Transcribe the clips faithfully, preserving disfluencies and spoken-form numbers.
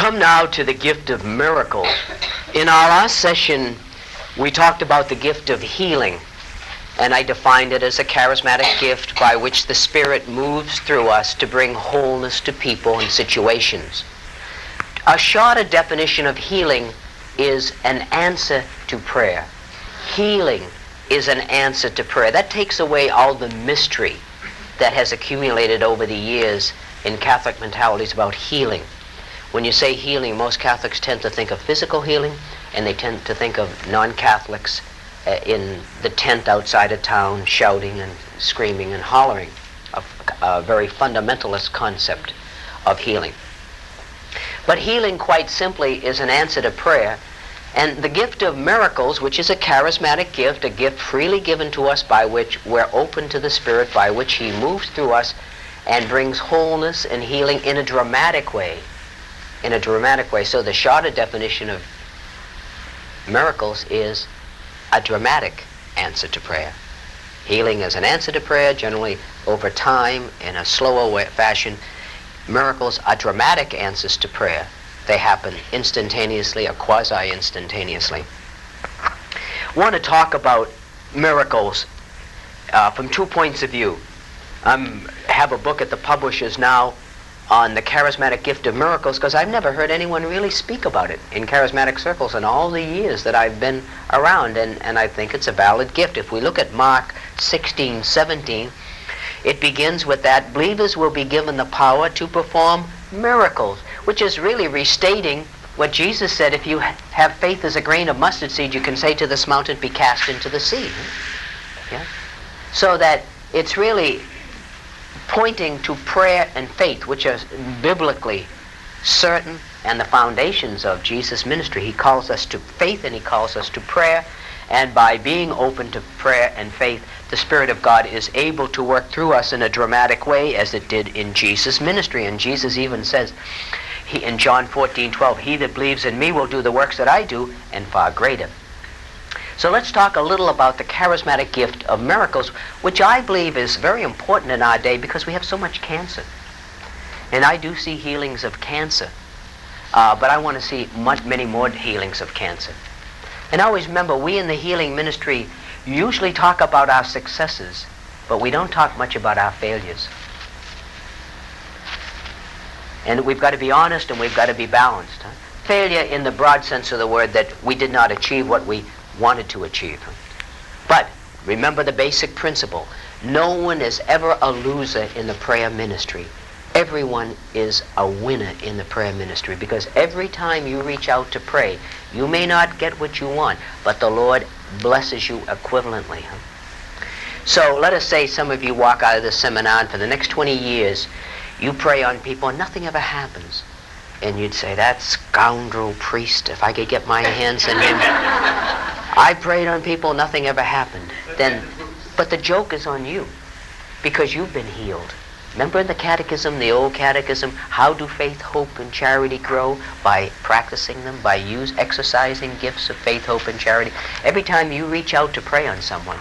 come now to the gift of miracles. In our last session, we talked about the gift of healing, and I defined it as a charismatic gift by which the Spirit moves through us to bring wholeness to people and situations. A shorter definition of healing is an answer to prayer. Healing is an answer to prayer. That takes away all the mystery that has accumulated over the years in Catholic mentalities about healing. When you say healing, most Catholics tend to think of physical healing, and they tend to think of non-Catholics uh, in the tent outside of town shouting and screaming and hollering, a, a very fundamentalist concept of healing. But healing, quite simply, is an answer to prayer. And the gift of miracles, which is a charismatic gift, a gift freely given to us by which we're open to the Spirit, by which He moves through us and brings wholeness and healing in a dramatic way. In a dramatic way. So the shorter definition of miracles is a dramatic answer to prayer. Healing is an answer to prayer, generally over time, in a slower way, fashion. Miracles are dramatic answers to prayer. They happen instantaneously or quasi-instantaneously. I want to talk about miracles uh, from two points of view. I have a book at the publishers now on the charismatic gift of miracles because I've never heard anyone really speak about it in charismatic circles in all the years that I've been around, and, and I think it's a valid gift. If we look at Mark sixteen seventeen, it begins with that believers will be given the power to perform miracles, which is really restating what Jesus said. If you ha- have faith as a grain of mustard seed, you can say to this mountain, be cast into the sea. Yeah? So that it's really pointing to prayer and faith, which are biblically certain and the foundations of Jesus' ministry. He calls us to faith and He calls us to prayer, and by being open to prayer and faith, the Spirit of God is able to work through us in a dramatic way, as it did in Jesus' ministry. And Jesus even says he, in John fourteen twelve, he that believes in me will do the works that I do, and far greater. So let's talk a little about the charismatic gift of miracles, which I believe is very important in our day because we have so much cancer. And I do see healings of cancer, uh, but I want to see much, many more healings of cancer. And always remember, we in the healing ministry usually talk about our successes, but we don't talk much about our failures. And we've got to be honest and we've got to be balanced. Huh? Failure in the broad sense of the word, that we did not achieve what we wanted to achieve. But remember the basic principle. No one is ever a loser in the prayer ministry. Everyone is a winner in the prayer ministry, because every time you reach out to pray, you may not get what you want, but the Lord blesses you equivalently. So let us say some of you walk out of this seminar, and for the next twenty years you pray on people and nothing ever happens. And you'd say, that scoundrel priest, if I could get my hands on him. I prayed on people, nothing ever happened. Then, but the joke is on you, because you've been healed. Remember in the catechism, the old catechism, how do faith, hope, and charity grow? By practicing them, by use, exercising gifts of faith, hope, and charity. Every time you reach out to pray on someone,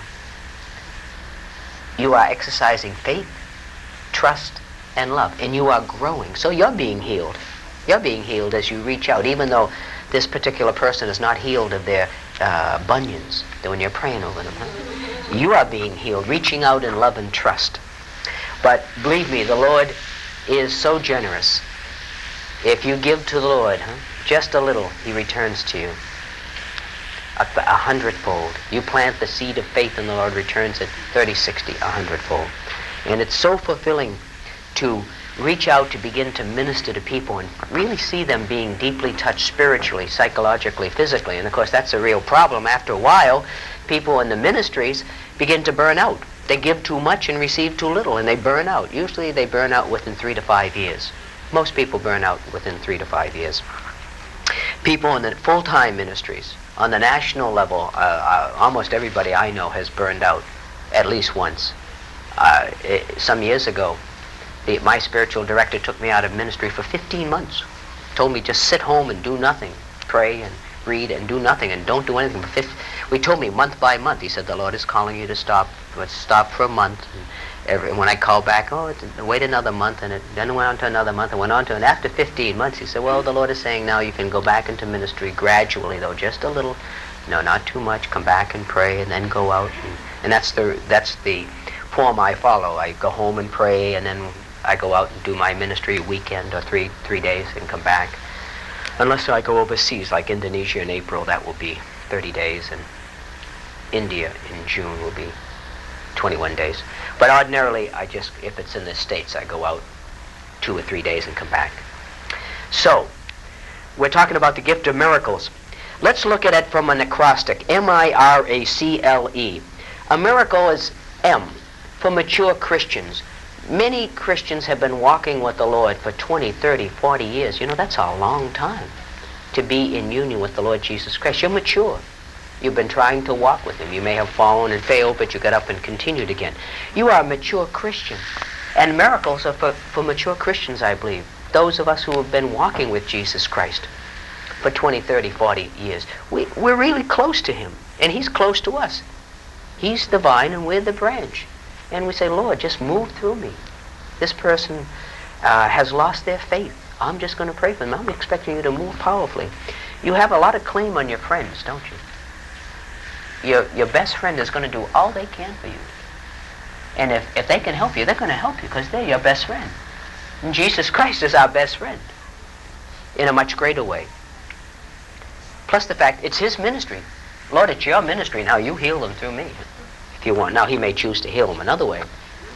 you are exercising faith, trust, and love, and you are growing. So you're being healed. You're being healed as you reach out, even though this particular person is not healed of their uh, bunions, when you're praying over them. Huh? You are being healed, reaching out in love and trust. But believe me, the Lord is so generous. If you give to the Lord, huh, just a little, He returns to you a, a hundredfold. You plant the seed of faith and the Lord returns it thirty, sixty, a hundredfold. And it's so fulfilling to reach out to begin to minister to people and really see them being deeply touched spiritually, psychologically, physically. And of course that's a real problem. After a while, people in the ministries begin to burn out. They give too much and receive too little, and they burn out. Usually they burn out within three to five years. Most people burn out within three to five years. People in the full-time ministries, on the national level, uh, uh, almost everybody I know has burned out at least once. Uh, it, some years ago, the, my spiritual director took me out of ministry for fifteen months. Told me just sit home and do nothing. Pray and read and do nothing and don't do anything. We told me month by month. He said, the Lord is calling you to stop. Let's stop for a month and Every, when I called back, oh, it's, wait another month, and it then went on to another month, and went on to, and after fifteen months, he said, well, the Lord is saying now you can go back into ministry gradually, though, just a little, no, not too much, come back and pray, and then go out, and, and that's the that's the form I follow. I go home and pray, and then I go out and do my ministry a weekend or three three days and come back. Unless I go overseas, like Indonesia in April, that will be thirty days, and India in June will be twenty-one days. But ordinarily, I just, if it's in the States, I go out two or three days and come back. So, we're talking about the gift of miracles. Let's look at it from an acrostic, M I R A C L E. A miracle is M, for mature Christians. Many Christians have been walking with the Lord for twenty, thirty, forty years. You know, that's a long time to be in union with the Lord Jesus Christ. You're mature. You've been trying to walk with him. You may have fallen and failed, but you got up and continued again. You are a mature Christian. And miracles are for, for mature Christians, I believe. Those of us who have been walking with Jesus Christ for twenty, thirty, forty years. We, we're really close to him, and he's close to us. He's the vine, and we're the branch. And we say, Lord, just move through me. This person uh, has lost their faith. I'm just going to pray for them. I'm expecting you to move powerfully. You have a lot of claim on your friends, don't you? Your, your best friend is going to do all they can for you. And if, if they can help you, they're going to help you because they're your best friend. And Jesus Christ is our best friend in a much greater way. Plus the fact, it's his ministry. Lord, it's your ministry. Now you heal them through me if you want. Now he may choose to heal them another way.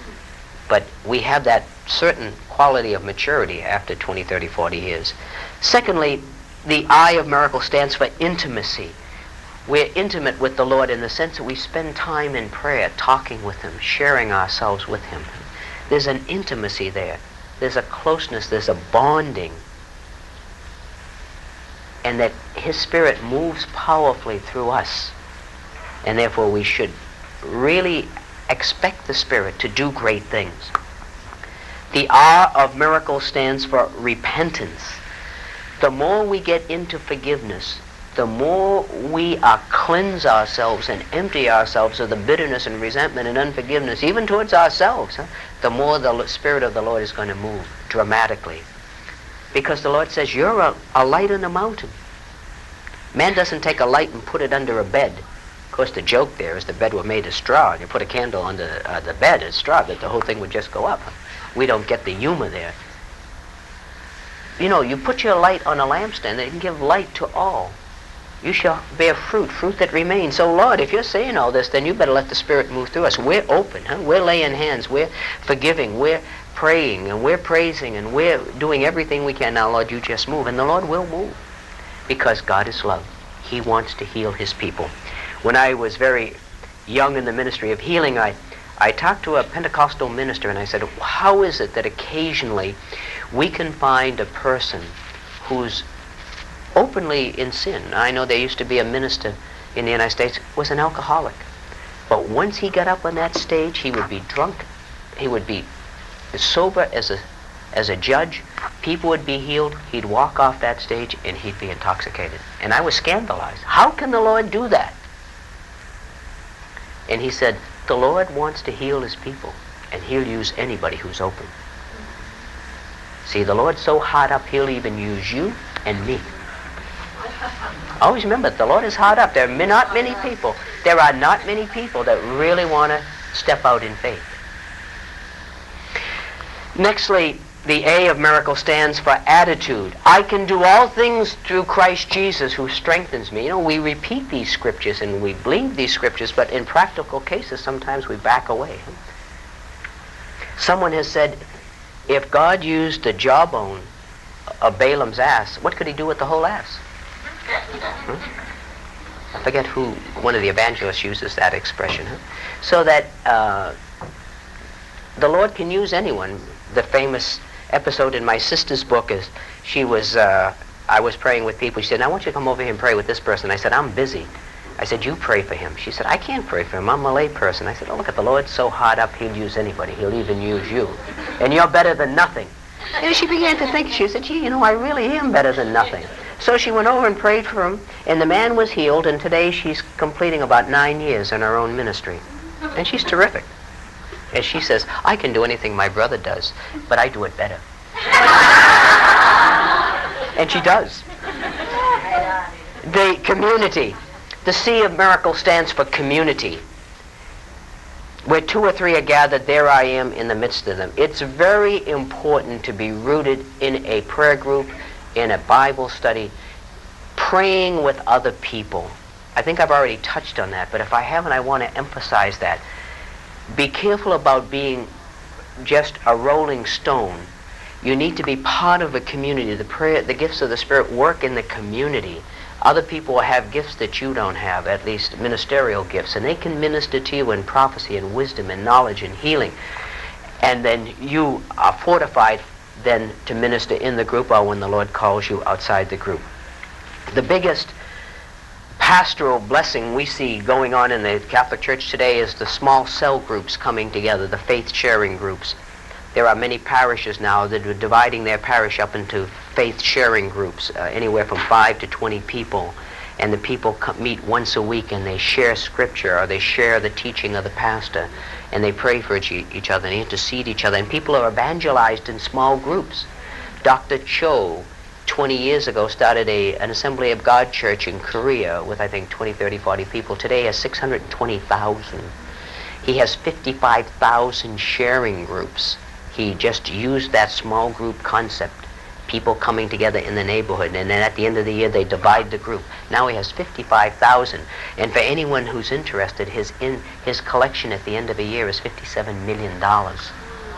But we have that certain quality of maturity after twenty, thirty, forty years. Secondly, the I of miracle stands for intimacy. We're intimate with the Lord in the sense that we spend time in prayer, talking with him, sharing ourselves with him. There's an intimacy there. There's a closeness, there's a bonding. And that his Spirit moves powerfully through us. And therefore we should really expect the Spirit to do great things. The R of miracle stands for repentance. The more we get into forgiveness, the more we uh, cleanse ourselves and empty ourselves of the bitterness and resentment and unforgiveness, even towards ourselves, huh? the more the Spirit of the Lord is going to move dramatically. Because the Lord says, you're a, a light on a mountain. Man doesn't take a light and put it under a bed. Of course, the joke there is the bed were made of straw, and you put a candle under uh, the bed as straw, that the whole thing would just go up. We don't get the humor there. You know, you put your light on a lampstand, and it can give light to all. You shall bear fruit, fruit that remains. So, Lord, if you're saying all this, then you better let the Spirit move through us. We're open, huh? We're laying hands, we're forgiving, we're praying, and we're praising, and we're doing everything we can. Now, Lord, you just move, and the Lord will move. Because God is love. He wants to heal his people. When I was very young in the ministry of healing, I, I talked to a Pentecostal minister, and I said, how is it that occasionally we can find a person who's openly in sin? I know there used to be a minister in the United States who was an alcoholic. But once he got up on that stage, he would be drunk. He would be as sober as a, as a judge. People would be healed. He'd walk off that stage and he'd be intoxicated. And I was scandalized. How can the Lord do that? And he said, the Lord wants to heal his people, and he'll use anybody who's open. See, the Lord's so hard up, he'll even use you and me. Always remember, the Lord is hard up. There are not many people. There are not many people that really want to step out in faith. Nextly, the A of miracle stands for attitude. I can do all things through Christ Jesus who strengthens me. You know, we repeat these scriptures and we believe these scriptures, but in practical cases, sometimes we back away. Someone has said, if God used the jawbone of Balaam's ass, what could he do with the whole ass? Hmm? I forget who, one of the evangelists uses that expression. Huh? So that uh, the Lord can use anyone. The famous episode in my sister's book is, she was, uh, I was praying with people. She said, I want you to come over here and pray with this person. I said, I'm busy. I said, you pray for him. She said, I can't pray for him. I'm a lay person. I said, oh, look at the Lord's so hard up, he'll use anybody. He'll even use you. And you're better than nothing. And she began to think, she said, gee, you know, I really am better than nothing. So she went over and prayed for him, and the man was healed, and today she's completing about nine years in her own ministry. And she's terrific. And she says, I can do anything my brother does, but I do it better. And she does. The community. The C of miracle stands for community. Where two or three are gathered, there I am in the midst of them. It's very important to be rooted in a prayer group, in a Bible study, praying with other people. I think I've already touched on that, but if I haven't, I want to emphasize that. Be careful about being just a rolling stone. You need to be part of a community. The prayer, the gifts of the Spirit work in the community. Other people will have gifts that you don't have, at least ministerial gifts, and they can minister to you in prophecy and wisdom and knowledge and healing. And then you are fortified then to minister in the group or when the Lord calls you outside the group. The biggest pastoral blessing we see going on in the Catholic Church today is the small cell groups coming together, the faith-sharing groups. There are many parishes now that are dividing their parish up into faith-sharing groups, uh, anywhere from five to twenty people. And the people come, meet once a week and they share scripture or they share the teaching of the pastor and they pray for each, each other and they intercede each other. And people are evangelized in small groups. Doctor Cho, twenty years ago, started a, an Assembly of God church in Korea with, I think, twenty, thirty, forty people. Today he has six hundred twenty thousand. He has fifty-five thousand sharing groups. He just used that small group concept, people coming together in the neighborhood, and then at the end of the year they divide the group. Now he has fifty-five thousand, and for anyone who's interested, his in his collection at the end of a year is fifty-seven million dollars.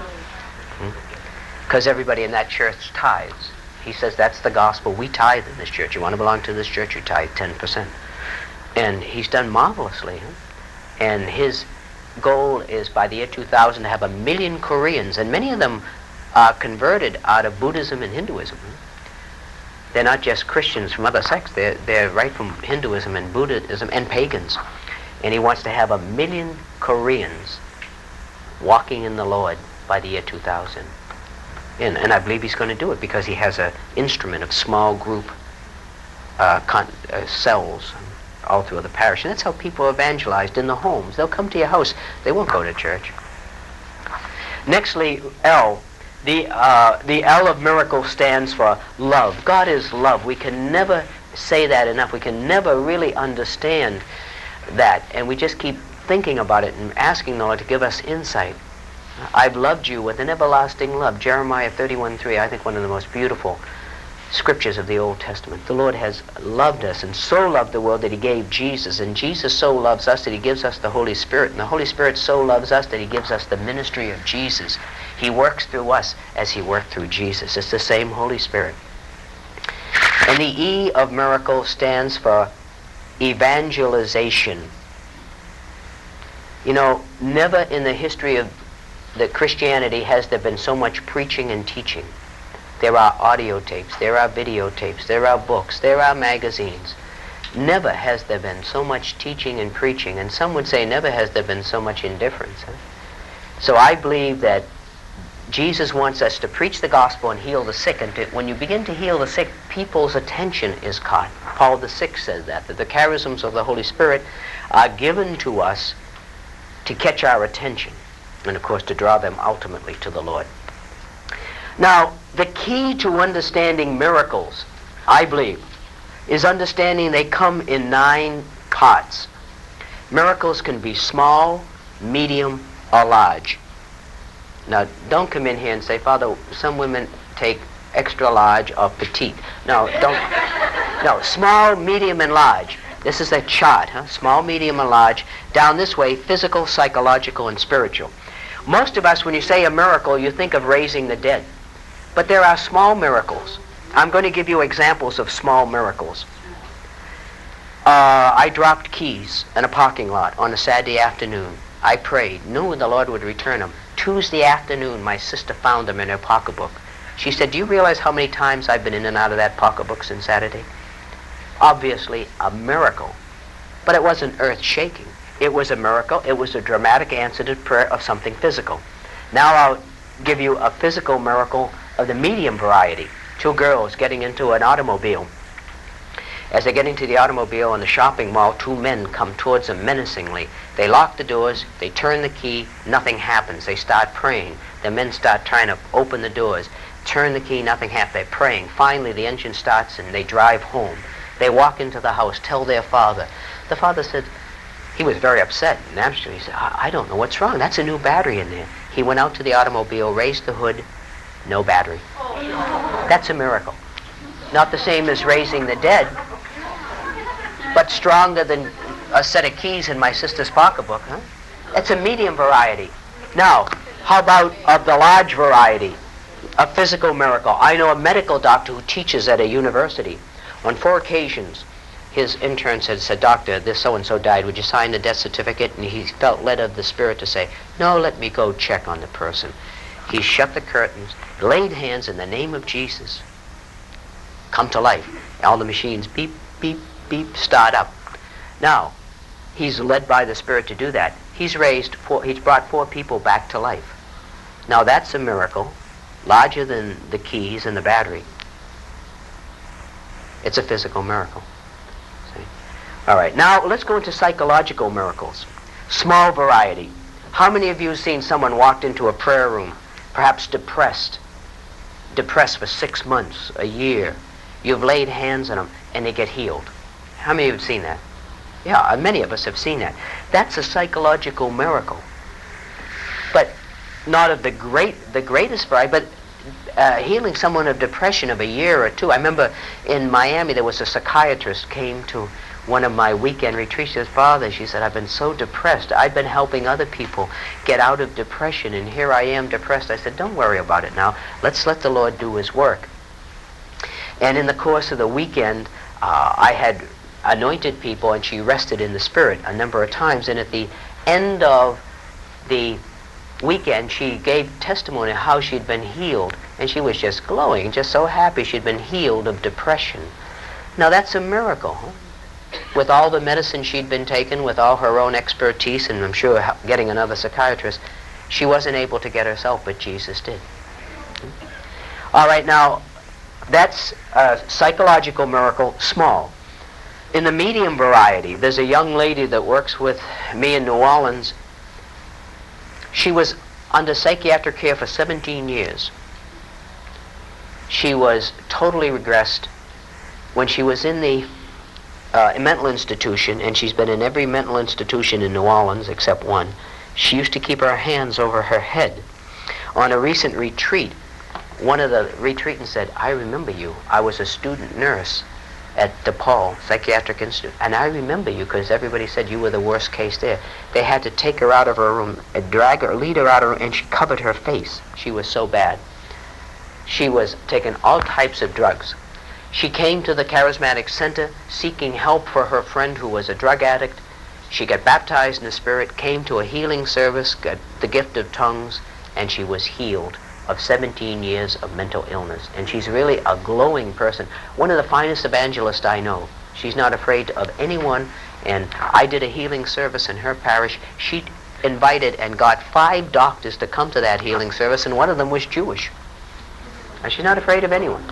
Because hmm? everybody in that church tithes. He says that's the gospel. We tithe in this church. You want to belong to this church, you tithe ten percent. And he's done marvelously. Huh? And his goal is by the year two thousand to have a million Koreans, and many of them are converted out of Buddhism and Hinduism. They're not just Christians from other sects, they're, they're right from Hinduism and Buddhism and pagans. And he wants to have a million Koreans walking in the Lord by the year two thousand. And, and I believe he's going to do it because he has an instrument of small group uh, con uh, cells all through the parish. And that's how people are evangelized in the homes. They'll come to your house. They won't go to church. Nextly, L. The, uh, the L of miracle stands for love. God is love. We can never say that enough. We can never really understand that. And we just keep thinking about it and asking the Lord to give us insight. I've loved you with an everlasting love. Jeremiah thirty-one three, I think one of the most beautiful scriptures of the Old Testament. The Lord has loved us and so loved the world that he gave Jesus, and Jesus so loves us that he gives us the Holy Spirit, and the Holy Spirit so loves us that he gives us the ministry of Jesus. He works through us as he worked through Jesus. It's the same Holy Spirit. And the E of miracle stands for evangelization. You know, never in the history of the Christianity has there been so much preaching and teaching. There are audio tapes, there are videotapes, there are books, there are magazines. Never has there been so much teaching and preaching, and some would say never has there been so much indifference. Huh? So I believe that Jesus wants us to preach the gospel and heal the sick, and to, when you begin to heal the sick, people's attention is caught. Paul the Sixth says that, that the charisms of the Holy Spirit are given to us to catch our attention, and of course to draw them ultimately to the Lord. Now, the key to understanding miracles, I believe, is understanding they come in nine parts. Miracles can be small, medium, or large. Now, don't come in here and say, Father, some women take extra large or petite. No, don't. No, small, medium, and large. This is a chart, huh? Small, medium, and large. Down this way, physical, psychological, and spiritual. Most of us, when you say a miracle, you think of raising the dead. But there are small miracles. I'm going to give you examples of small miracles. Uh, I dropped keys in a parking lot on a Saturday afternoon. I prayed, knew the Lord would return them. Tuesday afternoon, my sister found them in her pocketbook. She said, do you realize how many times I've been in and out of that pocketbook since Saturday? Obviously, a miracle. But it wasn't earth-shaking. It was a miracle. It was a dramatic answer to prayer of something physical. Now I'll give you a physical miracle of the medium variety. Two girls getting into an automobile. As they're getting to the automobile in the shopping mall, two men come towards them menacingly. They lock the doors, they turn the key, nothing happens. They start praying. The men start trying to open the doors, turn the key, nothing happens. They're praying. Finally, the engine starts and they drive home. They walk into the house, tell their father. The father said, he was very upset. Naturally, he said, I, I don't know what's wrong. That's a new battery in there. He went out to the automobile, raised the hood, no battery. That's a miracle. Not the same as raising the dead, but stronger than a set of keys in my sister's pocketbook. Huh? That's a medium variety. Now, how about of the large variety? A physical miracle. I know a medical doctor who teaches at a university. On four occasions, his intern said, said, Doctor, this so-and-so died. Would you sign the death certificate? And he felt led of the Spirit to say, no, let me go check on the person. He shut the curtains, laid hands in the name of Jesus. Come to life. All the machines beep, beep, beep, start up. Now, he's led by the Spirit to do that. He's raised four, he's brought four people back to life. Now that's a miracle, larger than the keys and the battery. It's a physical miracle. See? All right, now let's go into psychological miracles. Small variety. How many of you have seen someone walked into a prayer room, perhaps depressed, depressed for six months, a year? You've laid hands on them and they get healed. How many of you have seen that? Yeah, many of us have seen that. That's a psychological miracle. But not of the great, the greatest variety, but uh, healing someone of depression of a year or two. I remember in Miami there was a psychiatrist came to one of my weekend retreats. She said, Father, she said, I've been so depressed. I've been helping other people get out of depression, and here I am depressed. I said, don't worry about it now. Let's let the Lord do his work. And in the course of the weekend, uh, I had anointed people, and she rested in the Spirit a number of times. And at the end of the weekend, she gave testimony of how she'd been healed. And she was just glowing, just so happy she'd been healed of depression. Now that's a miracle. Huh? With all the medicine she'd been taking, with all her own expertise, and I'm sure getting another psychiatrist, she wasn't able to get herself, but Jesus did. All right, now, that's a psychological miracle, small. In the medium variety, there's a young lady that works with me in New Orleans. She was under psychiatric care for seventeen years. She was totally regressed. When she was in the uh, mental institution, and she's been in every mental institution in New Orleans except one, she used to keep her hands over her head. On a recent retreat, one of the retreatants said, I remember you. I was a student nurse at DePaul Psychiatric Institute, and I remember you because everybody said you were the worst case there. They had to take her out of her room, uh, drag her, lead her out of her room, and she covered her face. She was so bad. She was taking all types of drugs. She came to the Charismatic Center seeking help for her friend who was a drug addict. She got baptized in the Spirit, came to a healing service, got the gift of tongues, and she was healed of seventeen years of mental illness. And she's really a glowing person. One of the finest evangelists I know. She's not afraid of anyone. And I did a healing service in her parish. She invited and got five doctors to come to that healing service, and one of them was Jewish. And she's not afraid of anyone.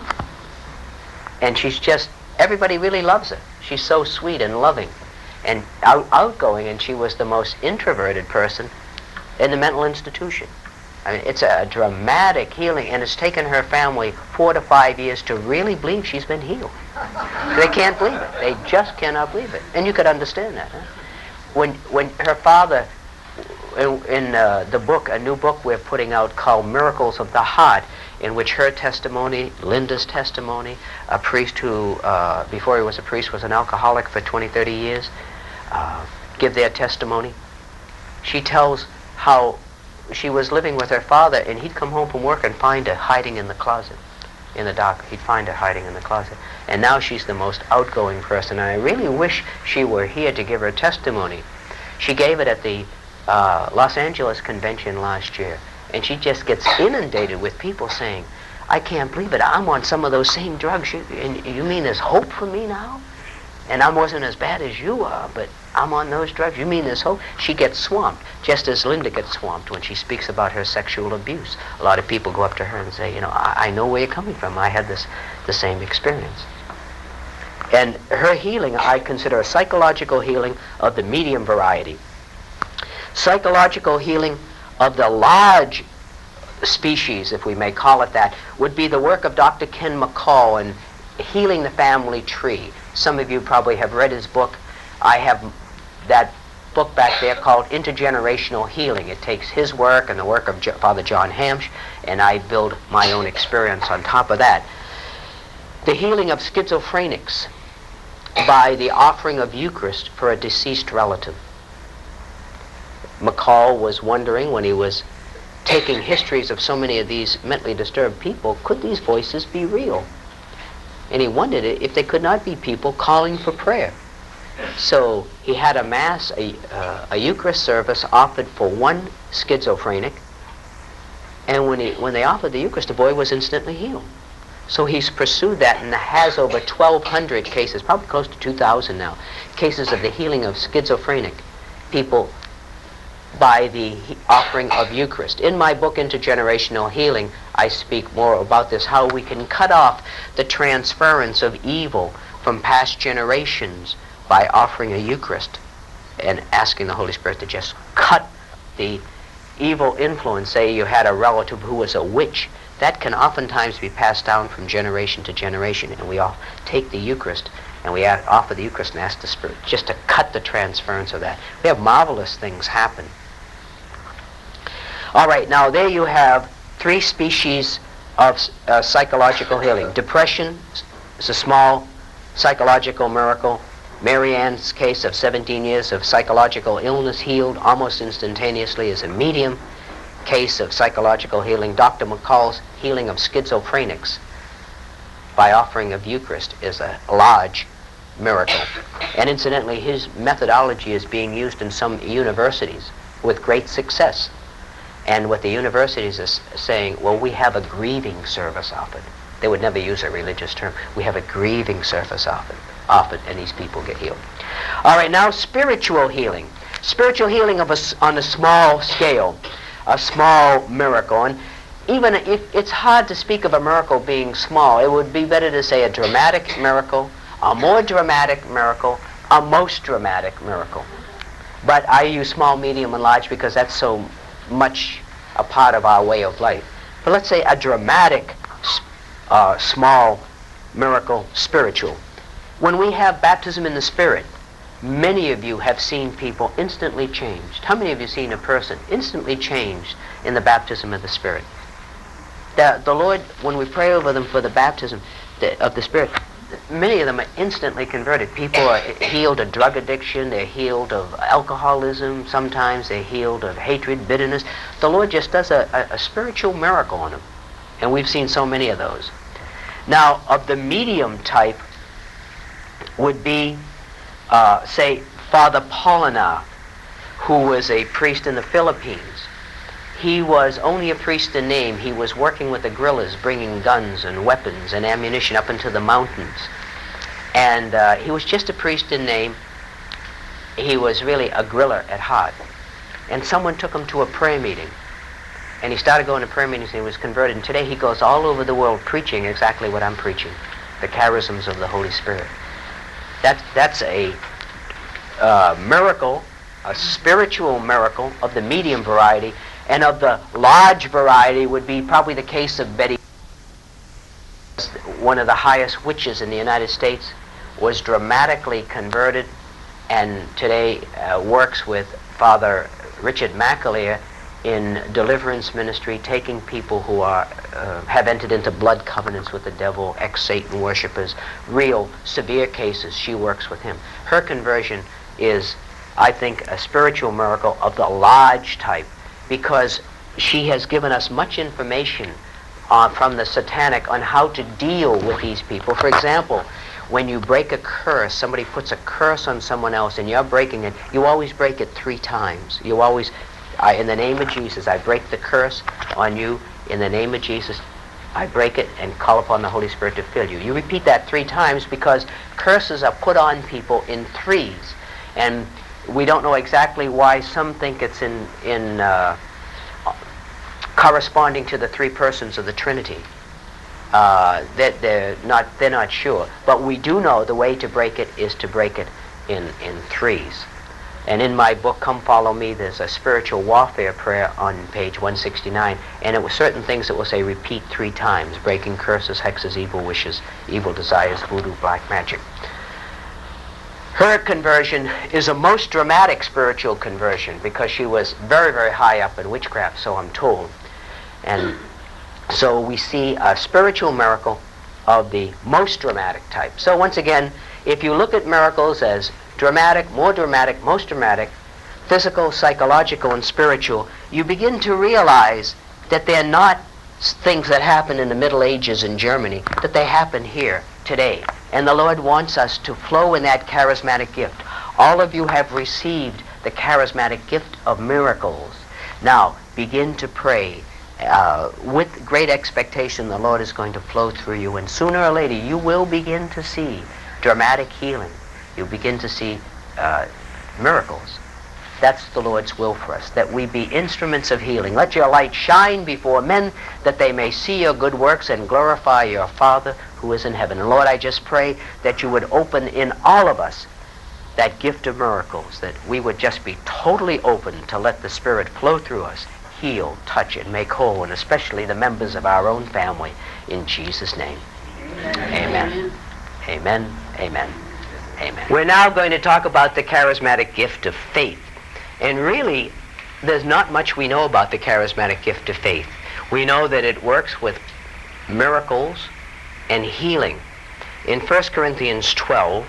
And she's just, everybody really loves her. She's so sweet and loving and out, outgoing, and she was the most introverted person in the mental institution. I mean, it's a dramatic healing, and it's taken her family four to five years to really believe she's been healed. They can't believe it. They just cannot believe it. And you could understand that. Huh? When, when her father, in, in uh, the book, a new book we're putting out called Miracles of the Heart, in which her testimony, Linda's testimony, a priest who, uh, before he was a priest, was an alcoholic for twenty, thirty years, uh, give their testimony. She tells how she was living with her father, and he'd come home from work and find her hiding in the closet, in the dark. He'd find her hiding in the closet. And now she's the most outgoing person. And I really wish she were here to give her testimony. She gave it at the uh, Los Angeles convention last year. And she just gets inundated with people saying, I can't believe it. I'm on some of those same drugs. You, and you mean there's hope for me now? And I wasn't as bad as you are, but I'm on those drugs. You mean there's hope? She gets swamped, just as Linda gets swamped when she speaks about her sexual abuse. A lot of people go up to her and say, you know, I, I know where you're coming from. I had this the same experience. And her healing I consider a psychological healing of the medium variety. Psychological healing of the large species, if we may call it that, would be the work of Doctor Ken McCall in Healing the Family Tree. Some of you probably have read his book. I have that book back there called Intergenerational Healing. It takes his work and the work of Jo- Father John Hamsch, and I build my own experience on top of that. The healing of schizophrenics by the offering of Eucharist for a deceased relative. McCall was wondering, when he was taking histories of so many of these mentally disturbed people, could these voices be real? And he wondered if they could not be people calling for prayer. So he had a mass, a, uh, a Eucharist service offered for one schizophrenic, and when, he, when they offered the Eucharist, the boy was instantly healed. So he's pursued that and has over twelve hundred cases, probably close to two thousand now, cases of the healing of schizophrenic people by the he- offering of Eucharist. In my book, Intergenerational Healing, I speak more about this, how we can cut off the transference of evil from past generations by offering a Eucharist and asking the Holy Spirit to just cut the evil influence. Say you had a relative who was a witch. That can oftentimes be passed down from generation to generation, and we all take the Eucharist and we add, offer the Eucharist and ask the Spirit just to cut the transference of that. We have marvelous things happen. All right, now there you have three species of uh, psychological healing. Depression is a small psychological miracle. Mary Ann's case of seventeen years of psychological illness healed almost instantaneously is a medium case of psychological healing. Doctor McCall's healing of schizophrenics by offering of Eucharist is a large miracle. And incidentally, his methodology is being used in some universities with great success. And what the universities is saying, well, we have a grieving service offered. They would never use a religious term. We have a grieving service offered, offered, and these people get healed. All right, now spiritual healing. Spiritual healing of a, on a small scale, a small miracle. And even if it's hard to speak of a miracle being small, it would be better to say a dramatic miracle, a more dramatic miracle, a most dramatic miracle. But I use small, medium, and large because that's so much a part of our way of life. But let's say a dramatic, uh, small miracle, spiritual. When we have baptism in the Spirit, many of you have seen people instantly changed. How many of you have seen a person instantly changed in the baptism of the Spirit? The, the Lord, when we pray over them for the baptism the, of the Spirit, many of them are instantly converted. People are healed of drug addiction, they're healed of alcoholism, sometimes they're healed of hatred, bitterness. The Lord just does a, a, a spiritual miracle on them. And we've seen so many of those. Now, of the medium type would be, uh, say, Father Polinar, who was a priest in the Philippines. He was only a priest in name. He was working with the guerrillas, bringing guns and weapons and ammunition up into the mountains. And uh, he was just a priest in name. He was really a guerrilla at heart. And someone took him to a prayer meeting. And he started going to prayer meetings and he was converted. And today he goes all over the world preaching exactly what I'm preaching, the charisms of the Holy Spirit. That, that's a uh, miracle, a spiritual miracle of the medium variety. And of the large variety would be probably the case of Betty, one of the highest witches in the United States, was dramatically converted and today uh, works with Father Richard McAleer in deliverance ministry, taking people who are uh, have entered into blood covenants with the devil, ex-Satan worshippers, real severe cases. She works with him. Her conversion is, I think, a spiritual miracle of the large type, because she has given us much information uh, from the satanic on how to deal with these people. For example, when you break a curse, somebody puts a curse on someone else and you're breaking it, you always break it three times. You always, I, in the name of Jesus, I break the curse on you. In the name of Jesus, I break it and call upon the Holy Spirit to fill you. You repeat that three times because curses are put on people in threes. And we don't know exactly why. Some think it's in, in uh, corresponding to the three persons of the Trinity. Uh, that they're not they're not sure. But we do know the way to break it is to break it in, in threes. And in my book, Come Follow Me, there's a spiritual warfare prayer on page one sixty-nine, and it was certain things that will say repeat three times: breaking curses, hexes, evil wishes, evil desires, voodoo, black magic. Her conversion is a most dramatic spiritual conversion because she was very, very high up in witchcraft, so I'm told. And so we see a spiritual miracle of the most dramatic type. So once again, if you look at miracles as dramatic, more dramatic, most dramatic, physical, psychological, and spiritual, you begin to realize that they're not things that happened in the Middle Ages in Germany, that they happen here today. And the Lord wants us to flow in that charismatic gift. All of you have received the charismatic gift of miracles. Now, begin to pray. Uh, with great expectation, the Lord is going to flow through you, and sooner or later you will begin to see dramatic healing. You'll begin to see uh, miracles. That's the Lord's will for us, that we be instruments of healing. Let your light shine before men, that they may see your good works and glorify your Father who is in heaven. And Lord, I just pray that you would open in all of us that gift of miracles, that we would just be totally open to let the Spirit flow through us, heal, touch, and make whole, and especially the members of our own family, in Jesus' name. Amen. Amen. Amen. Amen. Amen. We're now going to talk about the charismatic gift of faith. And really, there's not much we know about the charismatic gift of faith. We know that it works with miracles and healing. In First Corinthians twelve,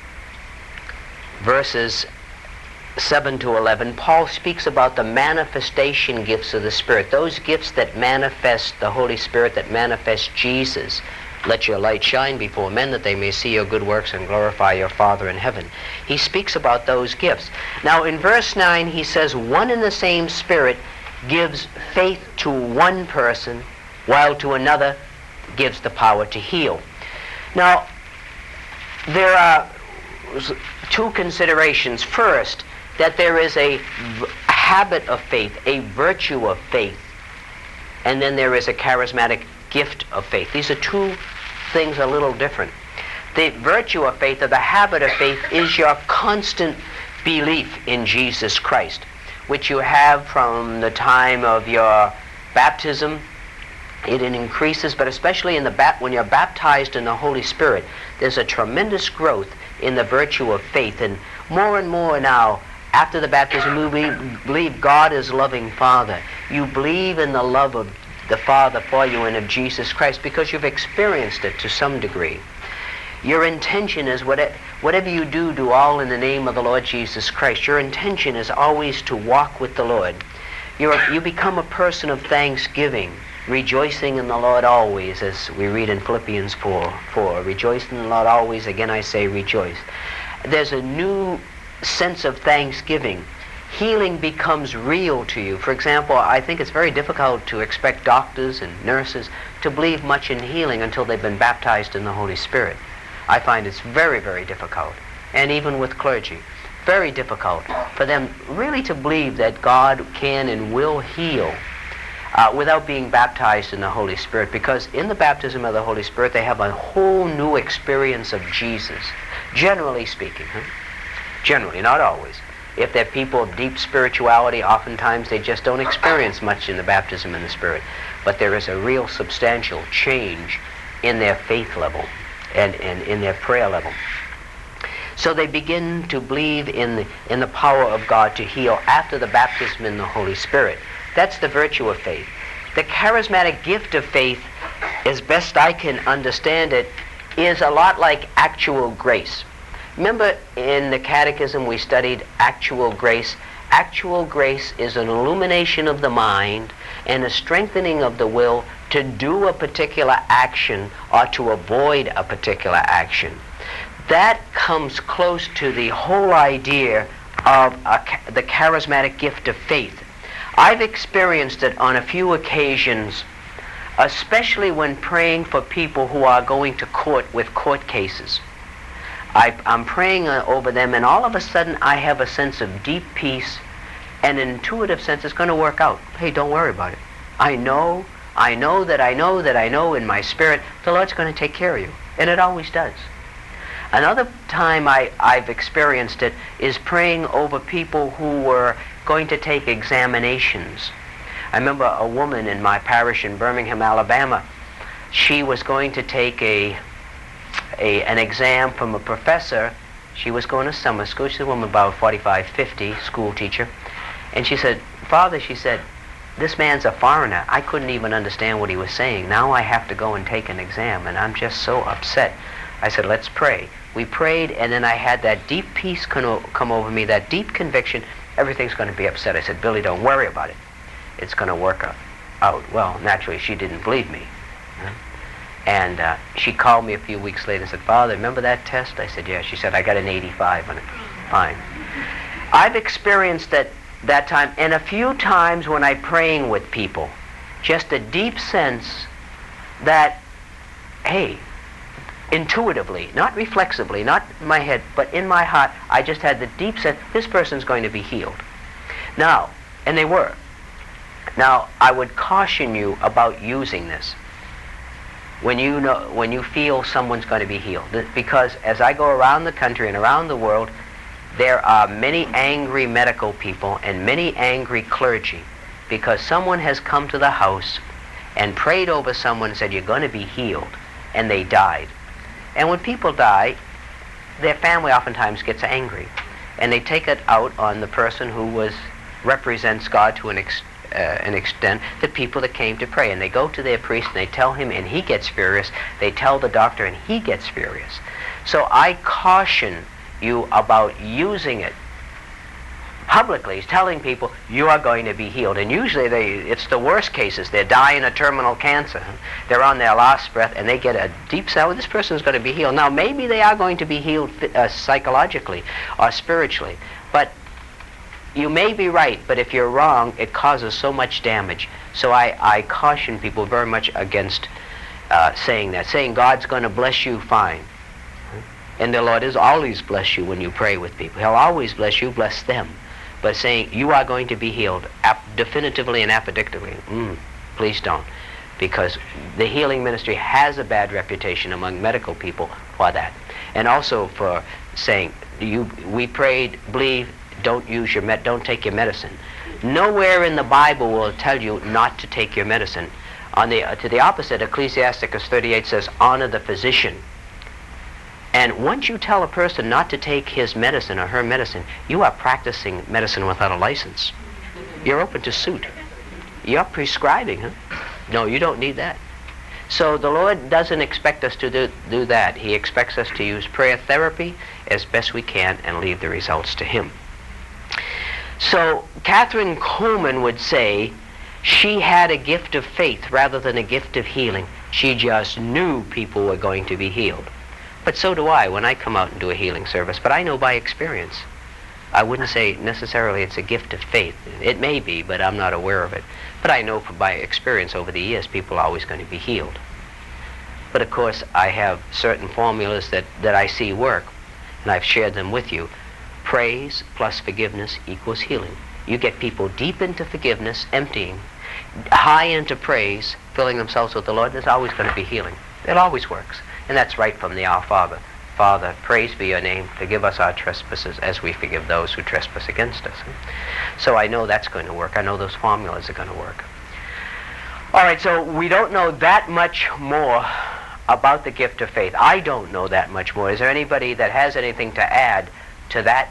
verses seven to eleven, Paul speaks about the manifestation gifts of the Spirit, those gifts that manifest the Holy Spirit, that manifest Jesus. Let your light shine before men, that they may see your good works and glorify your Father in heaven. He speaks about those gifts. Now in verse nine he says, one and the same Spirit gives faith to one person, while to another gives the power to heal. Now there are two considerations. First, that there is a v- habit of faith, a virtue of faith, and then there is a charismatic gift of faith. These are two things a little different. The virtue of faith, or the habit of faith, is your constant belief in Jesus Christ, which you have from the time of your baptism. It increases, but especially in the ba- when you're baptized in the Holy Spirit, there's a tremendous growth in the virtue of faith. And more and more now, after the baptism, we believe God is loving Father. You believe in the love of the Father for you and of Jesus Christ because you've experienced it to some degree. Your intention is, whatever, whatever you do, do all in the name of the Lord Jesus Christ. Your intention is always to walk with the Lord. You're, you become a person of thanksgiving, rejoicing in the Lord always, as we read in Philippians four four. Rejoice in the Lord always. Again I say rejoice. There's a new sense of thanksgiving. Healing becomes real to you. For example, I think it's very difficult to expect doctors and nurses to believe much in healing until they've been baptized in the Holy Spirit. I find it's very, very difficult. And even with clergy, very difficult for them really to believe that God can and will heal uh, without being baptized in the Holy Spirit, because in the baptism of the Holy Spirit they have a whole new experience of Jesus, generally speaking. Huh? Generally, not always. If they're people of deep spirituality, oftentimes they just don't experience much in the baptism in the Spirit. But there is a real substantial change in their faith level and, and in their prayer level. So they begin to believe in the, in the power of God to heal after the baptism in the Holy Spirit. That's the virtue of faith. The charismatic gift of faith, as best I can understand it, is a lot like actual grace. Remember in the Catechism we studied actual grace. Actual grace is an illumination of the mind and a strengthening of the will to do a particular action or to avoid a particular action. That comes close to the whole idea of a, the charismatic gift of faith. I've experienced it on a few occasions, especially when praying for people who are going to court with court cases. I, I'm praying uh, over them, and all of a sudden I have a sense of deep peace and an intuitive sense it's going to work out. Hey, don't worry about it. I know I know that I know that I know in my spirit the Lord's going to take care of you. And it always does. Another time I, I've experienced it is praying over people who were going to take examinations. I remember a woman in my parish in Birmingham, Alabama. She was going to take a, a an exam from a professor. She was going to summer school. She's a woman about forty-five, fifty, school teacher. And she said, Father, she said, this man's a foreigner. I couldn't even understand what he was saying. Now I have to go and take an exam, and I'm just so upset. I said, let's pray. We prayed, and then I had that deep peace come over me, that deep conviction, everything's going to be upset. I said, Billy, don't worry about it. It's going to work out. Well, naturally, she didn't believe me. And uh, she called me a few weeks later and said, Father, remember that test? I said, yeah. She said, I got an eighty-five on it. Fine. I've experienced that that time, and a few times when I'm praying with people, just a deep sense that, hey, intuitively, not reflexively, not in my head, but in my heart, I just had the deep sense, this person's going to be healed. Now, and they were. Now, I would caution you about using this when you know, when you feel someone's going to be healed. Because as I go around the country and around the world, there are many angry medical people and many angry clergy because someone has come to the house and prayed over someone and said, you're going to be healed, and they died. And when people die, their family oftentimes gets angry, and they take it out on the person who was represents God to an ex, uh, an extent, the people that came to pray. And they go to their priest and they tell him, and he gets furious. They tell the doctor, and he gets furious. So I caution you about using it publicly, telling people you are going to be healed. And usually they, it's the worst cases. They're dying of terminal cancer. They're on their last breath, and they get a deep sense, well, this person is going to be healed. Now, maybe they are going to be healed uh, psychologically or spiritually, but you may be right, but if you're wrong, it causes so much damage. So I, I caution people very much against uh, saying that. Saying God's going to bless you, fine. And the Lord is always bless you when you pray with people. He'll always bless you, bless them. But saying you are going to be healed definitively and apodictically, mm, please don't. Because the healing ministry has a bad reputation among medical people for that. And also for saying, you, we prayed, believe, don't use your med don't take your medicine. Nowhere in the Bible will tell you not to take your medicine. On the, uh, to the opposite, Ecclesiasticus thirty-eight says, honor the physician. And once you tell a person not to take his medicine or her medicine, you are practicing medicine without a license. You're open to suit. You're prescribing, huh? No, you don't need that. So the Lord doesn't expect us to do, do that. He expects us to use prayer therapy as best we can and leave the results to Him. So Catherine Coleman would say she had a gift of faith rather than a gift of healing. She just knew people were going to be healed. But so do I when I come out and do a healing service. But I know by experience. I wouldn't say necessarily it's a gift of faith. It may be, but I'm not aware of it. But I know by experience over the years people are always going to be healed. But of course I have certain formulas that, that I see work, and I've shared them with you. Praise plus forgiveness equals healing. You get people deep into forgiveness, emptying, high into praise, filling themselves with the Lord, there's always going to be healing. It always works. And that's right from the Our Father. Father, praise be your name. Forgive us our trespasses as we forgive those who trespass against us. So I know that's going to work. I know those formulas are going to work. All right, so we don't know that much more about the gift of faith. I don't know that much more. Is there anybody that has anything to add to that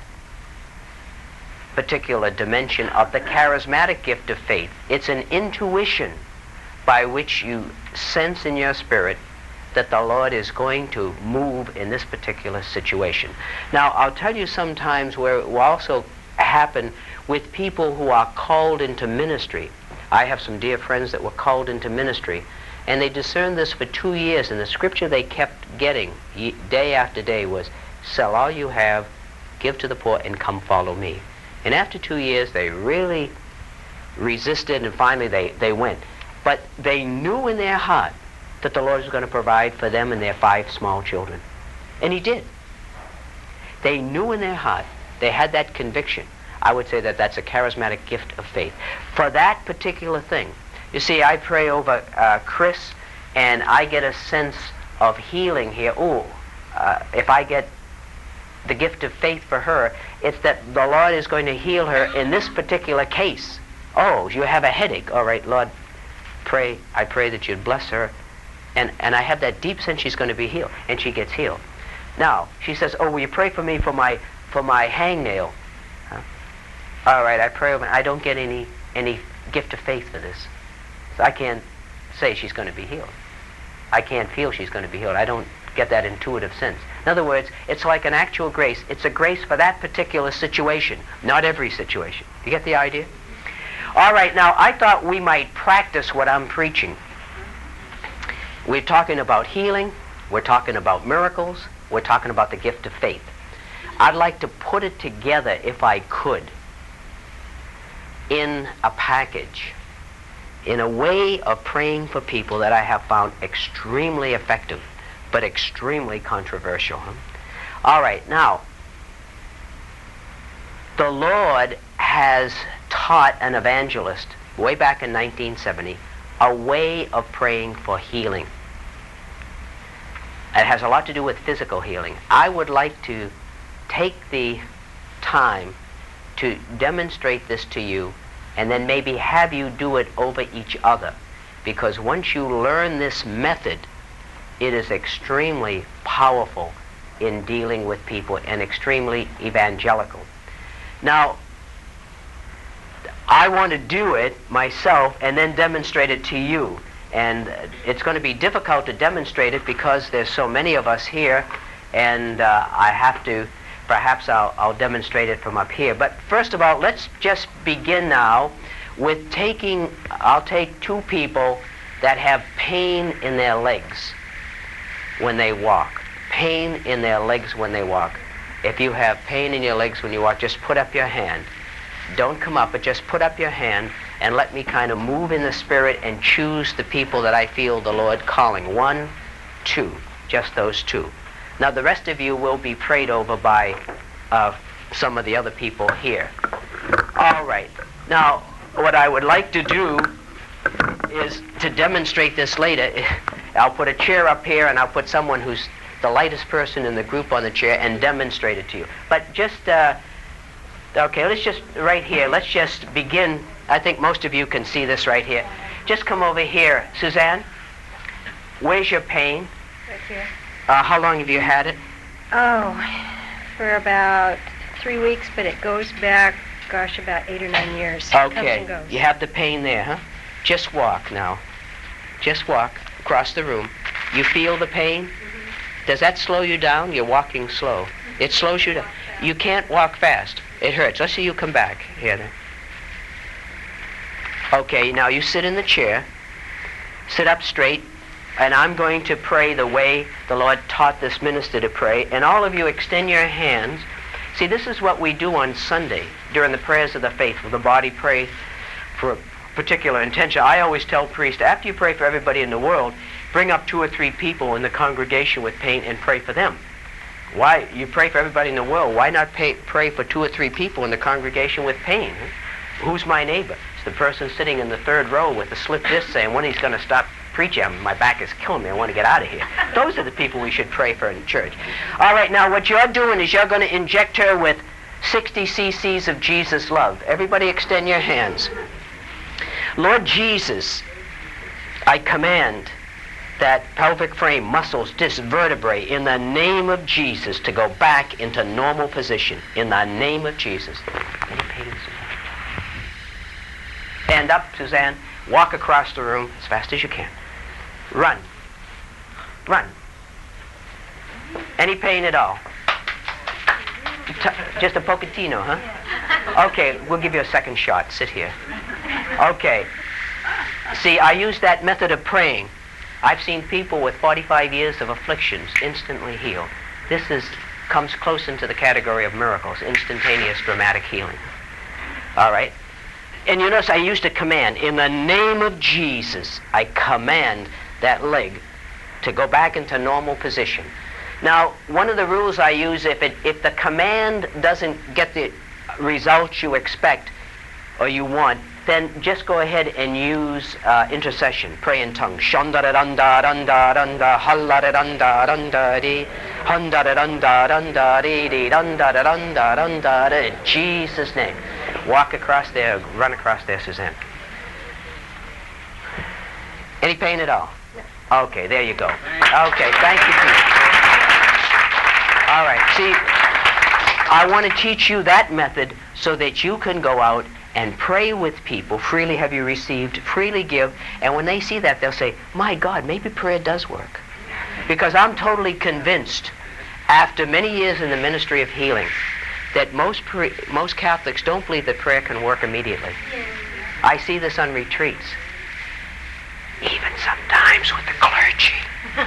particular dimension of the charismatic gift of faith? It's an intuition by which you sense in your spirit that the Lord is going to move in this particular situation. Now, I'll tell you sometimes where it will also happen with people who are called into ministry. I have some dear friends that were called into ministry, and they discerned this for two years, and the scripture they kept getting day after day was, sell all you have, give to the poor, and come follow me. And after two years, they really resisted, and finally they, they went. But they knew in their heart that the Lord was going to provide for them and their five small children. And He did. They knew in their heart, they had that conviction. I would say that that's a charismatic gift of faith. For that particular thing, You see, I pray over uh, Chris, and I get a sense of healing here. Ooh, uh, if I get the gift of faith for her, it's that the Lord is going to heal her in this particular case. Oh, you have a headache. All right, Lord, pray. I pray that you'd bless her. And, and I have that deep sense she's going to be healed, and she gets healed. Now, she says, oh, will you pray for me for my for my hangnail? Huh? All right, I pray over. I don't get any any gift of faith for this. So I can't say she's going to be healed. I can't feel she's going to be healed. I don't get that intuitive sense. In other words, it's like an actual grace. It's a grace for that particular situation, not every situation. You get the idea? All right, now I thought we might practice what I'm preaching. We're talking about healing. We're talking about miracles. We're talking about the gift of faith. I'd like to put it together, if I could, in a package, in a way of praying for people that I have found extremely effective, but extremely controversial. Huh? All right, now, the Lord has taught an evangelist way back in nineteen seventy a way of praying for healing. It has a lot to do with physical healing. I would like to take the time to demonstrate this to you, and then maybe have you do it over each other. Because once you learn this method, it is extremely powerful in dealing with people and extremely evangelical. Now, I want to do it myself and then demonstrate it to you. And it's going to be difficult to demonstrate it because there's so many of us here, and uh, I have to, perhaps I'll, I'll demonstrate it from up here. But first of all, let's just begin now with taking, I'll take two people that have pain in their legs when they walk. Pain in their legs when they walk. If you have pain in your legs when you walk, just put up your hand. Don't come up, but just put up your hand and let me kind of move in the Spirit and choose the people that I feel the Lord calling. One, two, just those two. Now the rest of you will be prayed over by uh, some of the other people here. All right. Now, what I would like to do is to demonstrate this later. I'll put a chair up here, and I'll put someone who's the lightest person in the group on the chair and demonstrate it to you. But just, uh, okay, let's just, right here, let's just begin. I think most of you can see this right here. Just come over here. Suzanne, where's your pain? Right here. Uh, how long have you had it? Oh, for about three weeks, but it goes back, gosh, about eight or nine years. Okay. Comes and goes. You have the pain there, huh? Just walk now. Just walk across the room. You feel the pain? Mm-hmm. Does that slow you down? You're walking slow. Mm-hmm. It slows you down. You can't walk fast. It hurts. Let's see you come back. Here then. Okay, now you sit in the chair. Sit up straight. And I'm going to pray the way the Lord taught this minister to pray. And all of you extend your hands. See, this is what we do on Sunday during the prayers of the faithful. The body prays for a particular intention. I always tell priests, after you pray for everybody in the world, bring up two or three people in the congregation with pain and pray for them. Why? You pray for everybody in the world. Why not pay, pray for two or three people in the congregation with pain? Who's my neighbor? It's the person sitting in the third row with the slip disc saying, when he's going to stop preaching, my back is killing me, I want to get out of here. Those are the people we should pray for in church. All right, now what you're doing is you're going to inject her with sixty cc's of Jesus love. Everybody extend your hands. Lord Jesus, I command that pelvic frame, muscles, disc, vertebrae, in the name of Jesus, to go back into normal position. In the name of Jesus. Any pain, Suzanne? Stand up, Suzanne. Walk across the room as fast as you can. Run. Run. Any pain at all? T- just a pochettino, huh? Okay, we'll give you a second shot. Sit here. Okay. See, I use that method of praying. I've seen people with forty-five years of afflictions instantly healed. This is comes close into the category of miracles, instantaneous, dramatic healing. All right? And you notice I used a command. In the name of Jesus, I command that leg to go back into normal position. Now, one of the rules I use, if it if the command doesn't get the results you expect or you want, then just go ahead and use uh, intercession. Pray in tongues. Shanda-da-dunda-dunda-dunda, halla-da-dunda-dunda-dee, hunda-da-dunda-dunda-dee-dee, dunda-da-dunda-dunda-dee. In Jesus' name. Walk across there, run across there, Suzanne. Any pain at all? No. Okay, there you go. Okay, thank you, Jesus. All right, see, I want to teach you that method so that you can go out and pray with people. Freely have you received, freely give. And when they see that, they'll say, my God, maybe prayer does work. Because I'm totally convinced, after many years in the ministry of healing, that most pre- most Catholics don't believe that prayer can work immediately. I see this on retreats. Even sometimes with the clergy.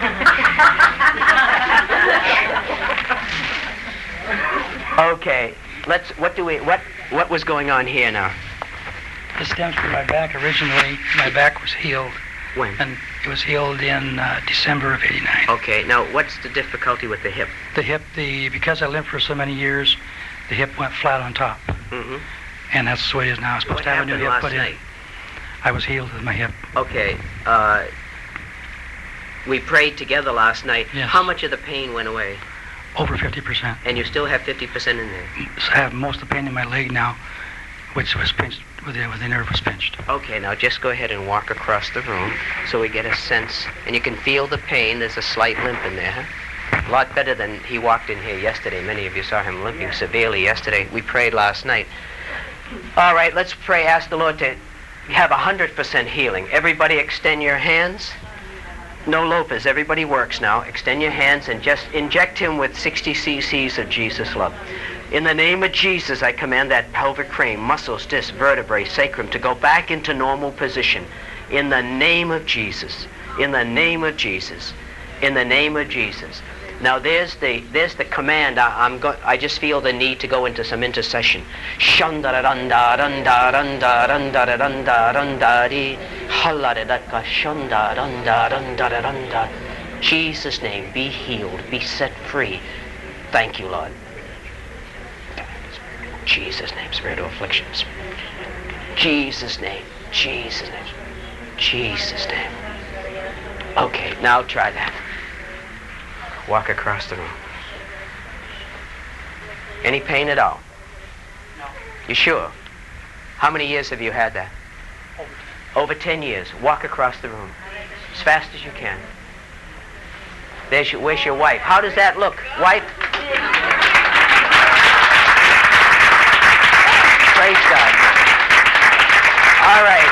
Okay, let's, what do we, what, what was going on here now? This stems from my back. Originally, my back was healed. When? And it was healed in uh, December of eighty-nine. Okay, now what's the difficulty with the hip? The hip, the because I limped for so many years, the hip went flat on top. Mm-hmm. And that's the way it is now. I'm supposed What to have a new happened hip last put in. night? I was healed with my hip. Okay, uh, we prayed together last night. Yes. How much of the pain went away? Over fifty percent. And you still have fifty percent in there? So I have most of the pain in my leg now, which was pinched, where the, where the nerve was pinched. Okay, now just go ahead and walk across the room so we get a sense. And you can feel the pain. There's a slight limp in there, huh? A lot better than he walked in here yesterday. Many of you saw him limping severely yesterday. We prayed last night. All right, let's pray. Ask the Lord to have one hundred percent healing. Everybody extend your hands. No Lopez. Everybody works now. Extend your hands and just inject him with sixty cc's of Jesus love. In the name of Jesus, I command that pelvic crane, muscles, disc, vertebrae, sacrum to go back into normal position. In the name of Jesus. In the name of Jesus. In the name of Jesus. Now there's the there's the command. I, I'm go, I just feel the need to go into some intercession. Shanda dunda dunda dunda dunda dunda dunda di haladaka shanda dunda dunda dunda. Jesus' name, be healed, be set free. Thank you, Lord. Jesus' name, spirit of afflictions. Jesus' name, Jesus' name, Jesus' name. Okay, now try that. Walk across the room. Any pain at all? No. You sure? How many years have you had that? Over ten years. Walk across the room as fast as you can. There's your, where's your wife? How does that look? Wife? Praise God. All right.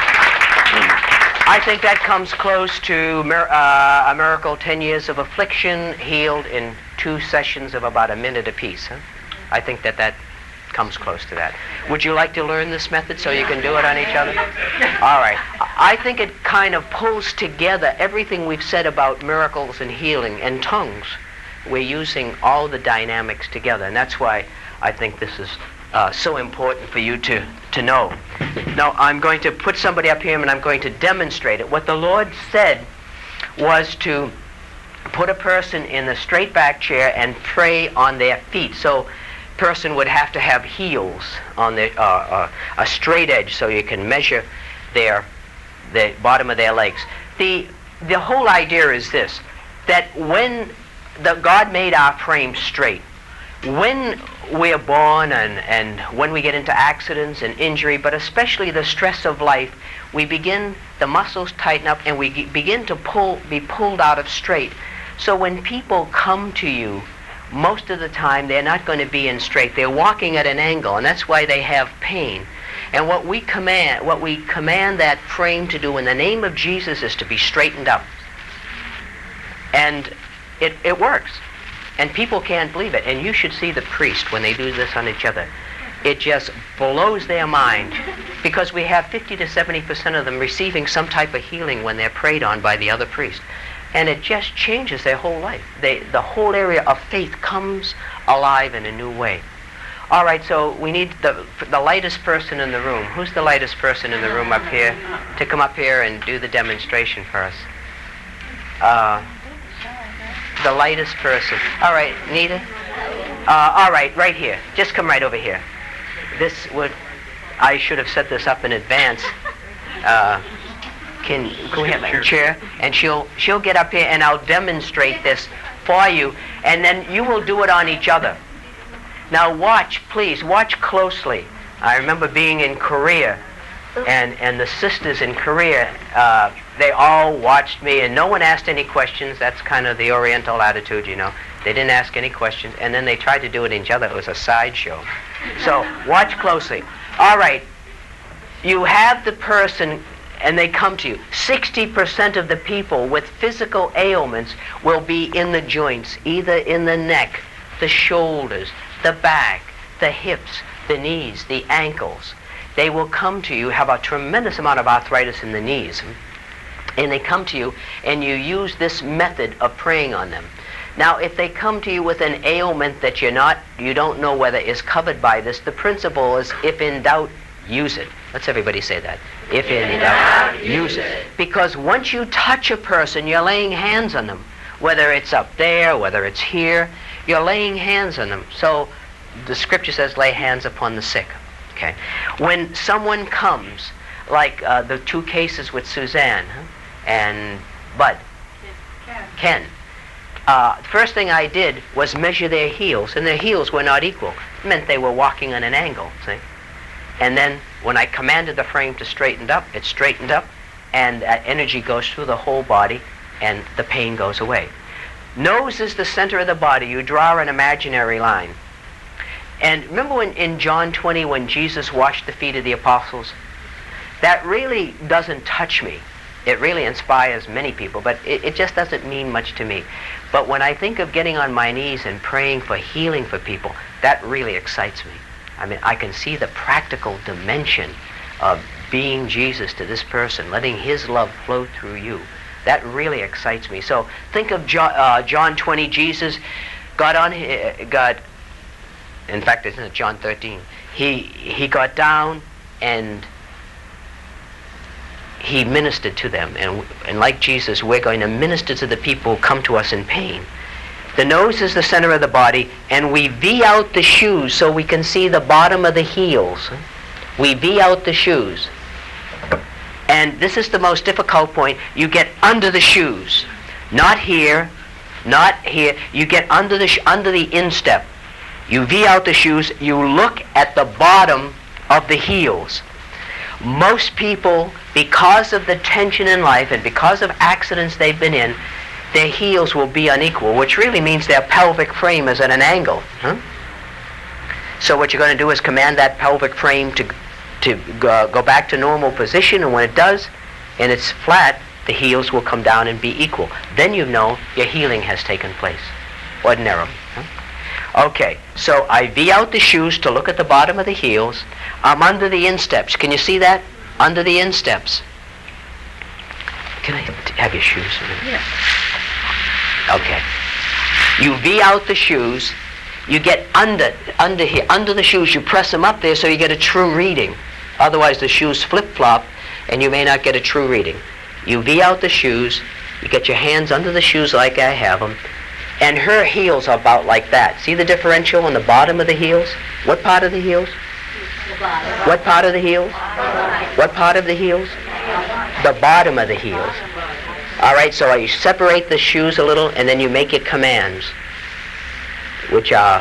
I think that comes close to mir- uh, a miracle, ten years of affliction, healed in two sessions of about a minute apiece. Huh? I think that that comes close to that. Would you like to learn this method so you can do it on each other? All right. I think it kind of pulls together everything we've said about miracles and healing and tongues. We're using all the dynamics together, and that's why I think this is uh, so important for you to, to know. Now, I'm going to put somebody up here and I'm going to demonstrate it. What the Lord said was to put a person in the straight back chair and pray on their feet. So person would have to have heels on the, uh, uh, a straight edge so you can measure their, the bottom of their legs. The, the whole idea is this, that when the, God made our frame straight, when we're born and, and when we get into accidents and injury, but especially the stress of life, we begin, the muscles tighten up and we g- begin to pull, be pulled out of straight. So when people come to you, most of the time they're not going to be in straight. They're walking at an angle, and that's why they have pain. And what we command, what we command that frame to do in the name of Jesus is to be straightened up. And it, it works. And people can't believe it. And you should see the priest when they do this on each other. It just blows their mind, because we have fifty to seventy percent of them receiving some type of healing when they're prayed on by the other priest. And it just changes their whole life. They, the whole area of faith comes alive in a new way. All right, so we need the, the lightest person in the room. Who's the lightest person in the room up here to come up here and do the demonstration for us? Uh, the lightest person. All right, Nita? Uh, all right, right here. Just come right over here. This would... I should have set this up in advance. Uh, can, can we have a chair? And she'll, she'll get up here and I'll demonstrate this for you. And then you will do it on each other. Now watch, please, watch closely. I remember being in Korea, and, and the sisters in Korea, uh, they all watched me, and no one asked any questions. That's kind of the Oriental attitude, you know. They didn't ask any questions, and then they tried to do it each other. It was a sideshow. So watch closely. All right, you have the person, and they come to you. sixty percent of the people with physical ailments will be in the joints, either in the neck, the shoulders, the back, the hips, the knees, the ankles. They will come to you, have a tremendous amount of arthritis in the knees, and they come to you, and you use this method of praying on them. Now, if they come to you with an ailment that you're not, you don't know whether is covered by this, the principle is, if in doubt, use it. Let's everybody say that. If in doubt, use it. Because once you touch a person, you're laying hands on them. Whether it's up there, whether it's here, you're laying hands on them. So the scripture says, lay hands upon the sick. Okay. When someone comes, like uh, the two cases with Suzanne huh, and Bud, Ken. Ken. Uh, first thing I did was measure their heels, and their heels were not equal. It meant they were walking on an angle, see? And then when I commanded the frame to straighten up, it straightened up, and that energy goes through the whole body, and the pain goes away. Nose is the center of the body. You draw an imaginary line. And remember when in John twenty, when Jesus washed the feet of the apostles? That really doesn't touch me. It really inspires many people, but it, it just doesn't mean much to me. But when I think of getting on my knees and praying for healing for people, that really excites me. I mean, I can see the practical dimension of being Jesus to this person, letting his love flow through you. That really excites me. So think of John, uh, John twenty. Jesus got on, uh, got, in fact, isn't it John thirteen? He, he got down and he ministered to them, and, and like Jesus, we're going to minister to the people who come to us in pain. The nose is the center of the body, and we V out the shoes so we can see the bottom of the heels. We V out the shoes. And this is the most difficult point. You get under the shoes. Not here, not here. You get under the, sh under the instep. You V out the shoes. You look at the bottom of the heels. Most people, because of the tension in life and because of accidents they've been in, their heels will be unequal, which really means their pelvic frame is at an angle. Huh? So what you're going to do is command that pelvic frame to, to go, go back to normal position, and when it does, and it's flat, the heels will come down and be equal. Then you know your healing has taken place, ordinarily. Huh? Okay, so I V out the shoes to look at the bottom of the heels. I'm under the insteps. Can you see that? Under the insteps. Can I have your shoes? Yeah. Okay. You V out the shoes. You get under, under here, under the shoes. You press them up there so you get a true reading. Otherwise the shoes flip-flop and you may not get a true reading. You V out the shoes. You get your hands under the shoes like I have them. And her heels are about like that. See the differential on the bottom of the heels? What part of the heels? The bottom. What part of the heels? What part of the heels? The bottom of the heels. All right, so you separate the shoes a little, and then you make your commands, which are,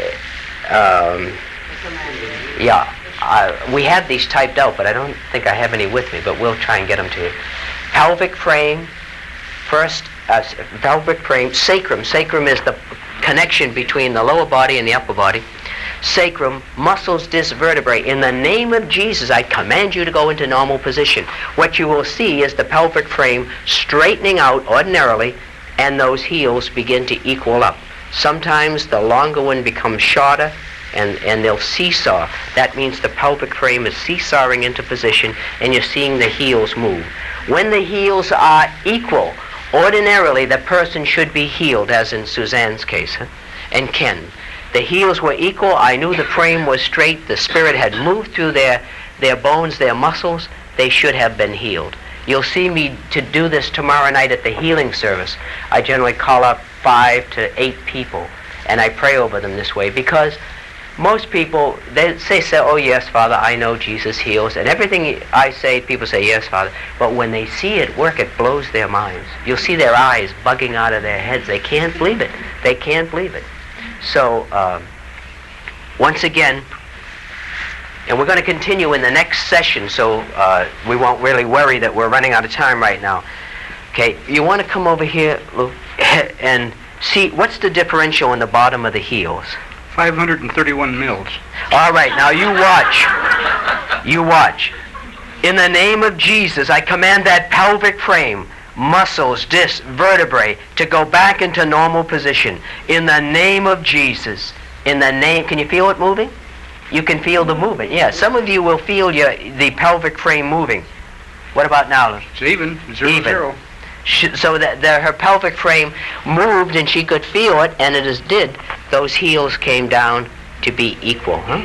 uh, um, yeah, uh, we have these typed out, but I don't think I have any with me, but we'll try and get them to you. Pelvic frame, first, uh, pelvic frame, sacrum. Sacrum is the connection between the lower body and the upper body. Sacrum, muscles, disc, vertebrae. In the name of Jesus, I command you to go into normal position. What you will see is the pelvic frame straightening out ordinarily, and those heels begin to equal up. Sometimes the longer one becomes shorter, and, and they'll seesaw. That means the pelvic frame is seesawing into position, and you're seeing the heels move. When the heels are equal, ordinarily the person should be healed, as in Suzanne's case, huh? And Ken. The heels were equal. I knew the frame was straight. The spirit had moved through their, their bones, their muscles. They should have been healed. You'll see me to do this tomorrow night at the healing service. I generally call up five to eight people, and I pray over them this way, because most people, they say, say, oh yes, Father, I know Jesus heals. And everything I say, people say, yes, Father. But when they see it work, it blows their minds. You'll see their eyes bugging out of their heads. They can't believe it. They can't believe it. So, um, once again, and we're going to continue in the next session, so uh, we won't really worry that we're running out of time right now. Okay, you want to come over here, Lou, and see what's the differential in the bottom of the heels. five hundred thirty-one mils. All right, now you watch. You watch. In the name of Jesus, I command that pelvic frame, muscles, discs, vertebrae to go back into normal position. In the name of Jesus. In the name, can you feel it moving? You can feel the movement. Yeah, some of you will feel your the pelvic frame moving. What about now? It's even. Zero, even. Zero. She, so that the, her pelvic frame moved and she could feel it, and it is did. Those heels came down to be equal. Huh?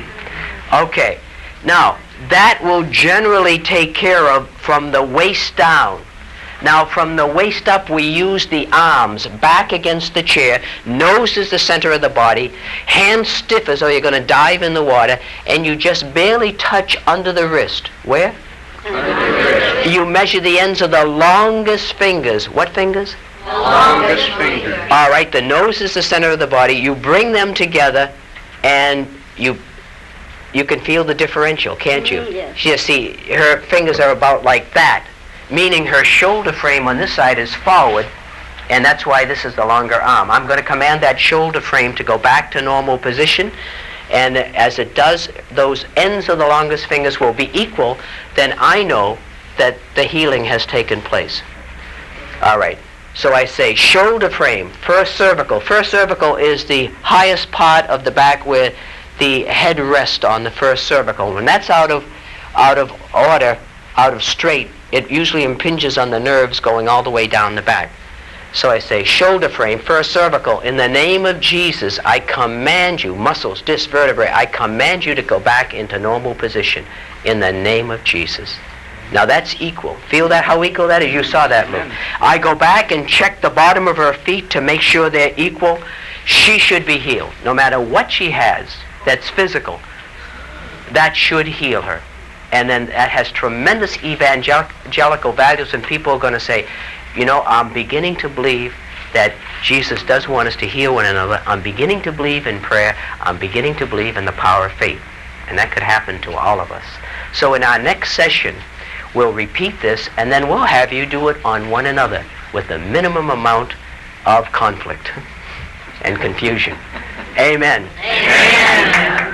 Okay. Now, that will generally take care of from the waist down. Now, from the waist up, we use the arms back against the chair. Nose is the center of the body. Hands stiff as though you're going to dive in the water. And you just barely touch under the wrist. Where? Under the wrist. You measure the ends of the longest fingers. What fingers? Longest fingers. All right, the nose is the center of the body. You bring them together, and you you can feel the differential, can't you? Mm, yes. You see, her fingers are about like that, meaning her shoulder frame on this side is forward, and that's why this is the longer arm. I'm going to command that shoulder frame to go back to normal position, and as it does, those ends of the longest fingers will be equal. Then I know that the healing has taken place. All right. So I say shoulder frame, first cervical. First cervical is the highest part of the back where the head rests on the first cervical. When that's out of out of order, out of straight, it usually impinges on the nerves going all the way down the back. So I say shoulder frame, first cervical. In the name of Jesus, I command you, muscles, disc, vertebrae, I command you to go back into normal position. In the name of Jesus. Now that's equal. Feel that, how equal that is? You saw that move. I go back and check the bottom of her feet to make sure they're equal. She should be healed. No matter what she has that's physical, that should heal her. And then that has tremendous evangelical values, and people are going to say, you know, I'm beginning to believe that Jesus does want us to heal one another. I'm beginning to believe in prayer. I'm beginning to believe in the power of faith. And that could happen to all of us. So in our next session, we'll repeat this, and then we'll have you do it on one another with the minimum amount of conflict and confusion. Amen. Amen.